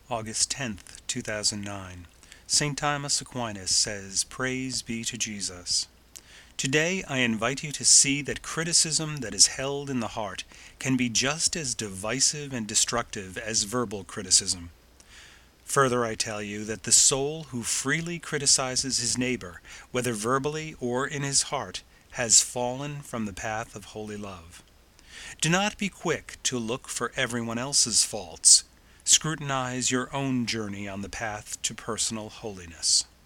August 10th, 2009. St. Thomas Aquinas says, "Praise be to Jesus." Today I invite you to see that criticism that is held in the heart can be just as divisive and destructive as verbal criticism. Further, I tell you that the soul who freely criticizes his neighbor, whether verbally or in his heart, has fallen from the path of holy love. Do not be quick to look for everyone else's faults. Scrutinize your own journey on the path to personal holiness.